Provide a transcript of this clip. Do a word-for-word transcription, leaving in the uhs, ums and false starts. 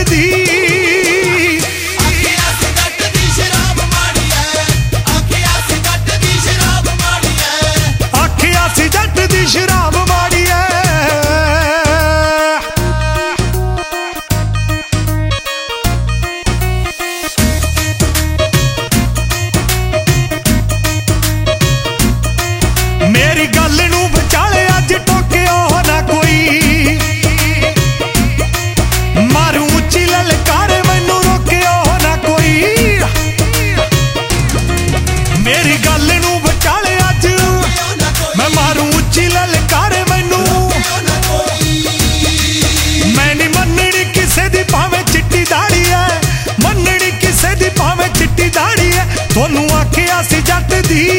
दी। आखिया सी जट दी शराब माड़ी है, आखिया सी जट दी शराब माड़ी है, आखिया सी जट दी शराब माड़ी है। मेरी गल नू बचाले अज टोकियो ना कोई, मारू उच्ची ललकारे मैनू रोकियो ना कोई। मेरी गल नू बचाले अज मैं मारू उच्ची ललकारे मैनू। मैं नहीं मननी किसे दी भावें चिट्टी दाड़ी है, मननी किसे दी भावें चिट्टी दाड़ी है। थोनू आखिया सी जट दी